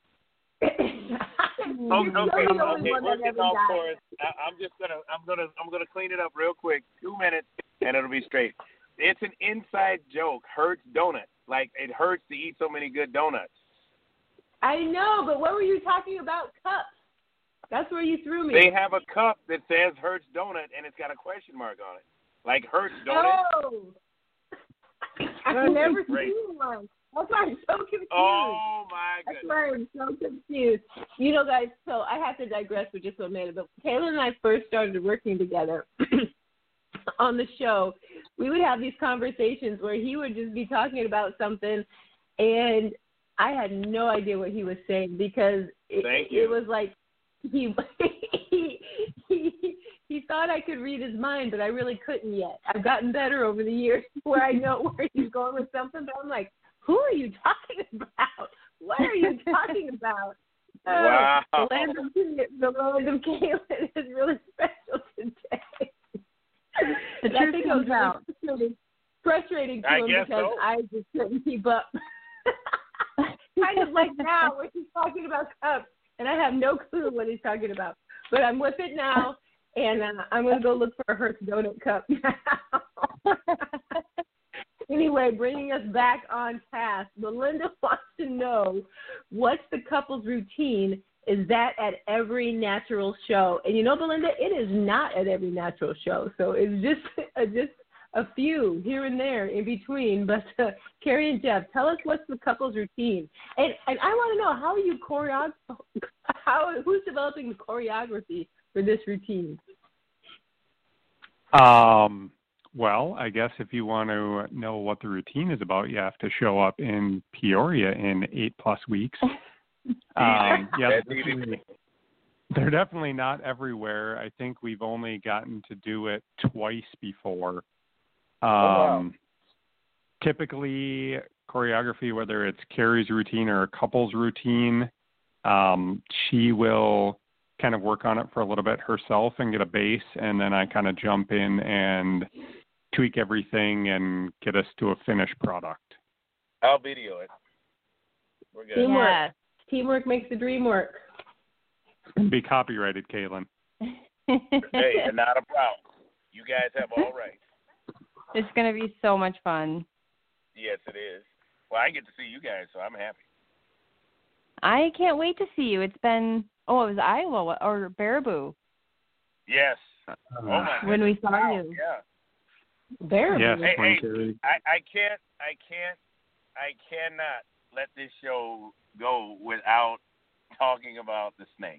S2: okay,
S5: okay,
S2: okay,
S5: okay. We're getting off course. I, I'm just gonna, I'm gonna, I'm gonna clean it up real quick. Two minutes, and it'll be straight. It's an inside joke. Hurts donut. Like it hurts to eat so many good donuts.
S2: I know, but what were you talking about? Cups. That's where you threw me.
S5: They have a cup that says Hurts donut, and it's got a question mark on it, like Hurts donut.
S2: Oh. I've never seen one. That's why I'm so confused.
S5: Oh, my goodness.
S2: That's why I'm so confused. You know, guys, so I have to digress for just a minute, but Taylor and I first started working together on the show. We would have these conversations where he would just be talking about something, and I had no idea what he was saying because it,
S5: Thank you.
S2: it was like he, he, he, he thought I could read his mind, but I really couldn't yet. I've gotten better over the years where I know where he's going with something, but I'm like, who are you talking about? What are you talking about?
S5: Wow.
S2: Uh, the, land of, the land of Kaylin is really special today.
S3: The
S2: I
S3: truth
S2: think
S3: comes
S2: it was
S3: out.
S2: really frustrating to
S5: I
S2: him
S5: guess
S2: because
S5: so.
S2: I just couldn't keep up. Kind of like now where he's talking about cups, and I have no clue what he's talking about. But I'm with it now, and uh, I'm going to go look for a Hurts donut cup now. Anyway, bringing us back on task, Melinda wants to know what's the couple's routine is that at every natural show. And you know, Belinda, it is not at every natural show. So it's just uh, just a few here and there in between. But uh, Carrie and Jeff, tell us what's the couple's routine. And and I want to know, how are you choreo- how who's developing the choreography for this routine?
S4: Um, well, I guess if you want to know what the routine is about, you have to show up in Peoria in eight plus weeks. Um, yeah, they're definitely, they're definitely not everywhere. I think we've only gotten to do it twice before. Um, oh, wow. Typically, choreography, whether it's Carrie's routine or a couple's routine, um, she will kind of work on it for a little bit herself and get a base, and then I kind of jump in and tweak everything and get us to a finished product.
S5: I'll video it. We're good.
S2: Teamwork. Yeah. Teamwork makes the dream work.
S4: And be copyrighted, Caitlin.
S5: Hey, not a problem. You guys have all rights.
S3: It's going to be so much fun.
S5: Yes, it is. Well, I get to see you guys, so I'm happy.
S3: I can't wait to see you. It's been, oh, it was Iowa or Baraboo.
S5: Yes. Oh, my
S3: When we saw
S5: wow.
S3: you.
S5: Yeah.
S2: Baraboo.
S4: Yes,
S5: hey, hey, I, I can't, I can't, I cannot let this show go without talking about the snake.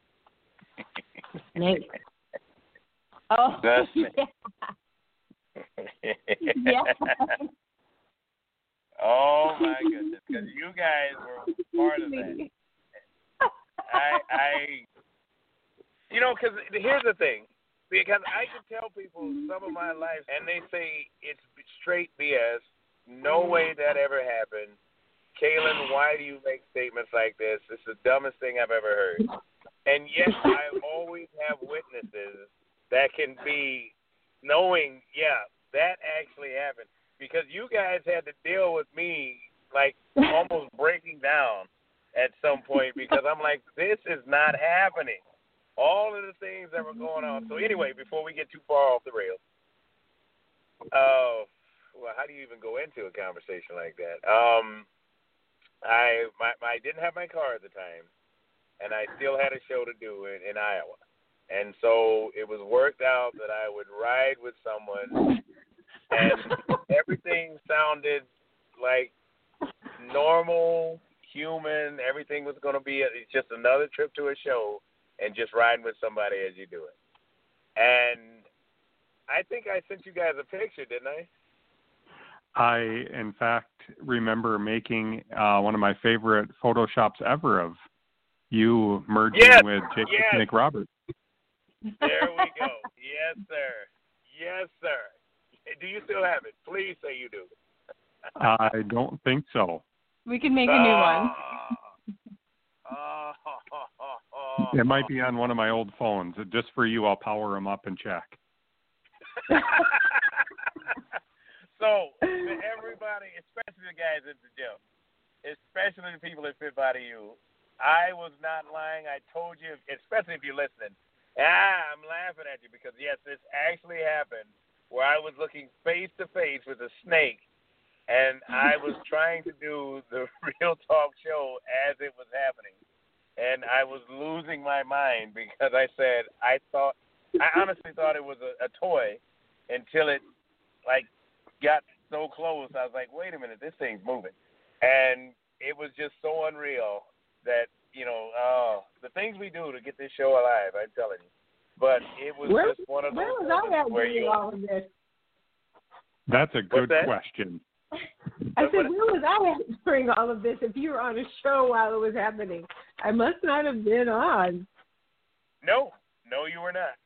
S2: Snake. Oh,
S5: the snake.
S2: Yeah. Yeah.
S5: Oh my goodness, because you guys were part of that. I, I, you know, because here's the thing, because I can tell people some of my life, and they say it's straight B S. No way that ever happened. Kaylin, why do you make statements like this? It's the dumbest thing I've ever heard. And yet I always have witnesses that can be knowing, yeah, that actually happened. Because you guys had to deal with me, like, almost breaking down at some point because I'm like, this is not happening. All of the things that were going on. So anyway, before we get too far off the rails, uh, well, how do you even go into a conversation like that? Um, I my, my, I didn't have my car at the time, and I still had a show to do in, in Iowa. And so it was worked out that I would ride with someone, and everything sounded like normal, human. Everything was going to be a, it's just another trip to a show and just riding with somebody as you do it. And I think I sent you guys a picture, didn't I?
S4: I, in fact, remember making uh, one of my favorite Photoshops ever of you merging
S5: yes,
S4: with Jacob
S5: yes.
S4: Nick Roberts.
S5: There we go. Yes, sir. Yes, sir. Do you still have it? Please say you do.
S4: I don't think so.
S3: We can make a new one.
S5: Oh, oh, oh, oh.
S4: It might be on one of my old phones. Just for you, I'll power them up and check.
S5: So, for everybody, especially the guys at the gym, especially the people that fit body you, I was not lying. I told you, especially if you're listening. Ah, I'm laughing at you because, yes, this actually happened where I was looking face to face with a snake, and I was trying to do the Real Talk show as it was happening. And I was losing my mind because I said, I thought, I honestly thought it was a, a toy until it, like, got so close. I was like, wait a minute, this thing's moving. And it was just so unreal that, you know, uh, the things we do to get this show alive, I'm telling you. But it was
S2: where,
S5: just one of those
S2: where was I at
S5: where you
S2: all of this?
S4: That's a good
S5: that?
S4: question.
S2: I said, where was I at during all of this if you were on a show while it was happening? I must not have been on.
S5: No, no, you were not.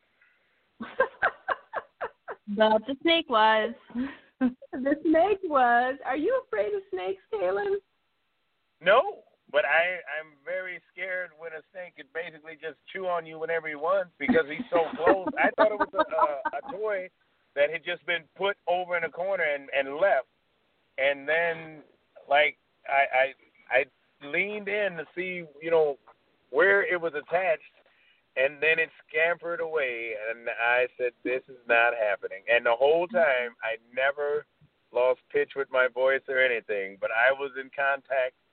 S3: But the snake was.
S2: The snake was. Are you afraid of snakes, Kaylin?
S5: No, but I, I'm very scared when a snake could basically just chew on you whenever he wants because he's so close. I thought it was a, a, a toy that had just been put over in a corner and, and left. And then, like, I, I I leaned in to see, you know, where it was attached, and then it scampered away, and I said, this is not happening. And the whole time, I never lost pitch with my voice or anything, but I was in contact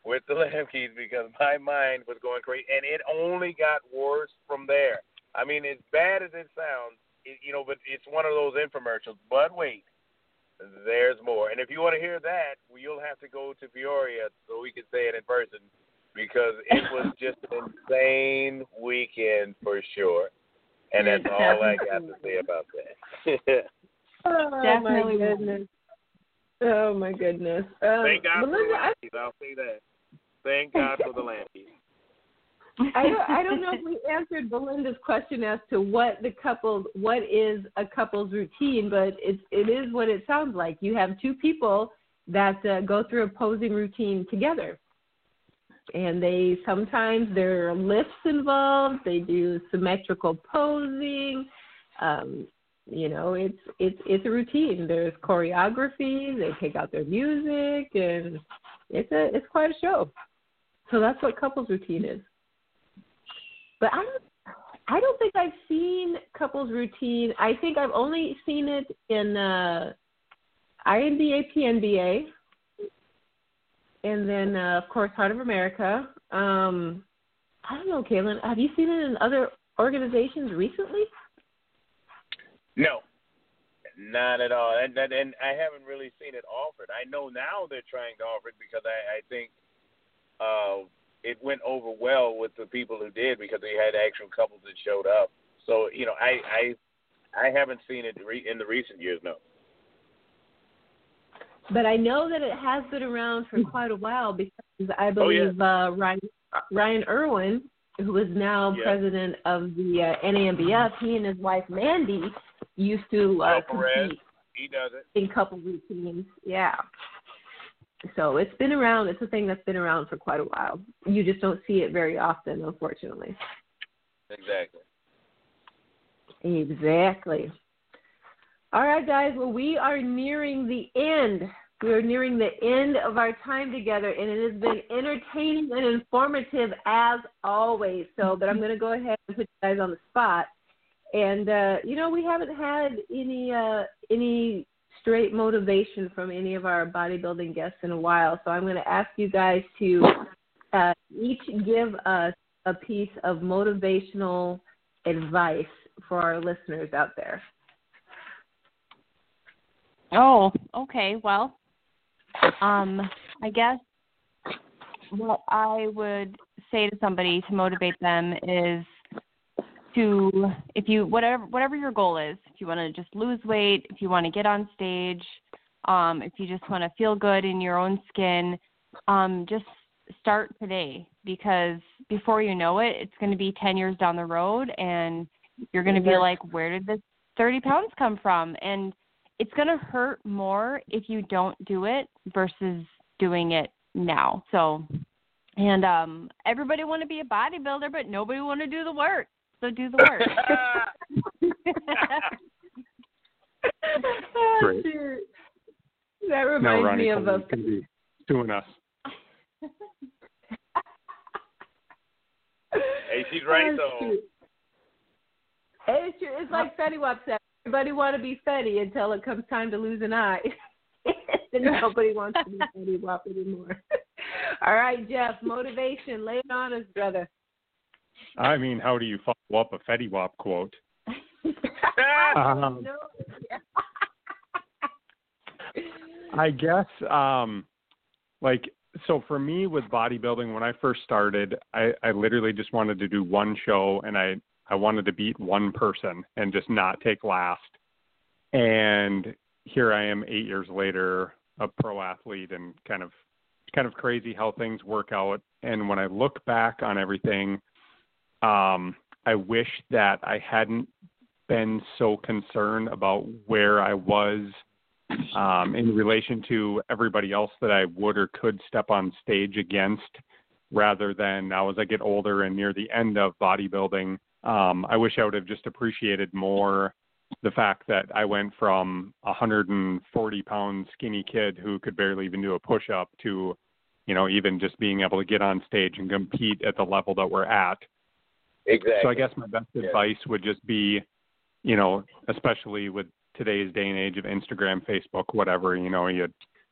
S5: with the Lamkeys because my mind was going crazy, and it only got worse from there. I mean, as bad as it sounds, it, you know, but it's one of those infomercials. But wait, there's more. And if you want to hear that, you'll have to go to Peoria so we can say it in person because it was just an insane weekend for sure. And that's all I got to say about that.
S2: Oh,
S3: Definitely.
S2: my goodness. Oh, my goodness. Um,
S5: Thank God
S2: Belinda,
S5: for the Lamkeys. I'll say that. Thank God for the Lamkeys.
S2: I don't, I don't know if we answered Belinda's question as to what the couple, what is a couple's routine, but it, it is what it sounds like. You have two people that uh, go through a posing routine together. And they sometimes there are lifts involved. They do symmetrical posing. Um, you know, it's it's it's a routine. There's choreography. They take out their music, and it's a it's quite a show. So that's what couples routine is. But I don't I don't think I've seen couples routine. I think I've only seen it in uh, I N B A, P N B A. And then, uh, of course, Heart of America. Um, I don't know, Kaylin. Have you seen it in other organizations recently?
S5: No, not at all. And, and, and I haven't really seen it offered. I know now they're trying to offer it because I, I think uh, it went over well with the people who did because they had actual couples that showed up. So, you know, I I, I haven't seen it re- in the recent years, no.
S2: But I know that it has been around for quite a while because I believe oh, yeah. uh, Ryan Ryan Irwin, who is now yeah. president of the uh, N A M B F, he and his wife Mandy used to uh, compete
S5: he does it.
S2: in couple routines. Yeah. So it's been around. It's a thing that's been around for quite a while. You just don't see it very often, unfortunately.
S5: Exactly.
S2: Exactly. All right, guys. Well, we are nearing the end. We are nearing the end of our time together, and it has been entertaining and informative as always. So, but I'm going to go ahead and put you guys on the spot. And uh, you know, we haven't had any uh, any straight motivation from any of our bodybuilding guests in a while. So I'm going to ask you guys to uh, each give us a piece of motivational advice for our listeners out there.
S3: Oh, okay. Well, um, I guess what I would say to somebody to motivate them is to, if you, whatever, whatever your goal is, if you want to just lose weight, if you want to get on stage, um, if you just want to feel good in your own skin, um, just start today, because before you know it, it's going to be ten years down the road and you're going to be like, where did this thirty pounds come from? And it's going to hurt more if you don't do it versus doing it now. So, and um, everybody want to be a bodybuilder, but nobody want to do the work. So do the work.
S2: Oh,
S4: Great.
S2: That reminds
S4: now, Ronnie
S2: me of a.
S4: Can be suing us.
S5: Hey, she's right
S2: oh,
S5: though.
S2: It's, it's like Fetty Wap said. Everybody want to be Fetty until it comes time to lose an eye. Then nobody wants to be Fetty Wap anymore. All right, Jeff, motivation. Lay it on us, brother.
S4: I mean, how do you follow up a Fetty Wap quote? um, I guess, um, like, so for me with bodybuilding, when I first started, I, I literally just wanted to do one show, and I, I wanted to beat one person and just not take last. And here I am eight years later, a pro athlete, and kind of kind of crazy how things work out. And when I look back on everything, um, I wish that I hadn't been so concerned about where I was um, in relation to everybody else that I would or could step on stage against, rather than now as I get older and near the end of bodybuilding, um, I wish I would have just appreciated more the fact that I went from a one hundred forty pound skinny kid who could barely even do a push-up to, you know, even just being able to get on stage and compete at the level that we're at.
S5: Exactly.
S4: So I guess my best
S5: yeah.
S4: advice would just be, you know, especially with today's day and age of Instagram, Facebook, whatever, you know, you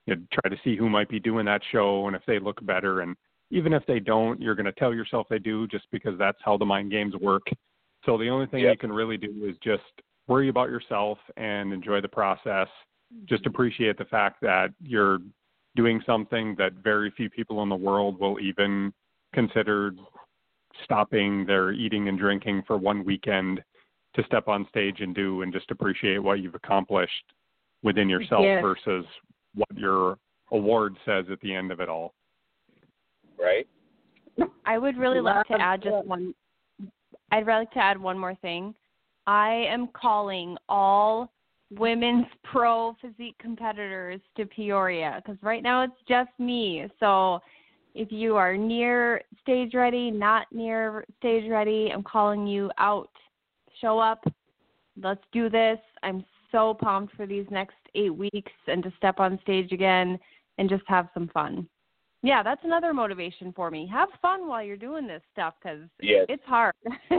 S4: you try to see who might be doing that show and if they look better. And even if they don't, you're going to tell yourself they do just because that's how the mind games work. So the only thing yep. you can really do is just worry about yourself and enjoy the process. Just appreciate the fact that you're doing something that very few people in the world will even consider stopping their eating and drinking for one weekend to step on stage and do, and just appreciate what you've accomplished within yourself yes. versus what your award says at the end of it all.
S5: Right.
S3: I would really like to add just one, I'd really like to add one more thing. I am calling all women's pro physique competitors to Peoria because right now it's just me. So if you are near stage ready, not near stage ready, I'm calling you out. Show up. Let's do this. I'm so pumped for these next eight weeks and to step on stage again and just have some fun. Yeah, that's another motivation for me. Have fun while you're doing this stuff because
S5: yes.
S3: it's hard.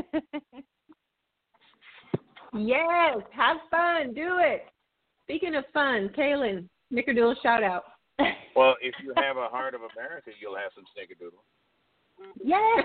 S2: Yes, have fun. Do it. Speaking of fun, Kaylin, Snickerdoodle shout out.
S5: Well, if you have a Heart of America, you'll have some Snickerdoodle.
S2: Yay!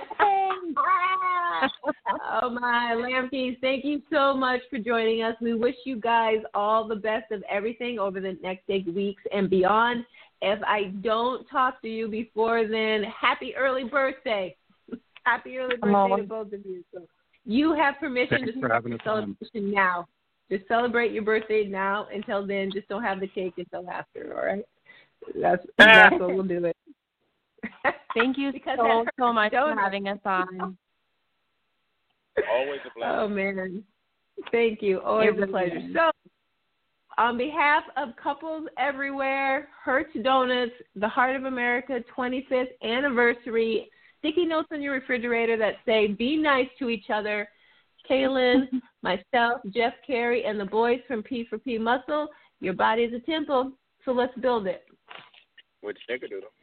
S2: Oh, my Lamkeys, thank you so much for joining us. We wish you guys all the best of everything over the next eight weeks and beyond. If I don't talk to you before then, happy early birthday. Happy early birthday to both of you. So you have permission
S4: Thanks
S2: to
S4: start the
S2: celebration now. Just celebrate your birthday now. Until then, just don't have the cake until after, all right? That's, that's what we'll do it.
S3: Thank you so, so much for having us on.
S5: Always a pleasure.
S2: Oh, man. Thank you. Always a pleasure. So, on behalf of couples everywhere, Hertz Donuts, the Heart of America twenty-fifth anniversary, sticky notes on your refrigerator that say, be nice to each other, Kaylin, myself, Jeff Carey, and the boys from P for P Muscle, your body is a temple, so let's build it.
S5: With Snickerdoodle.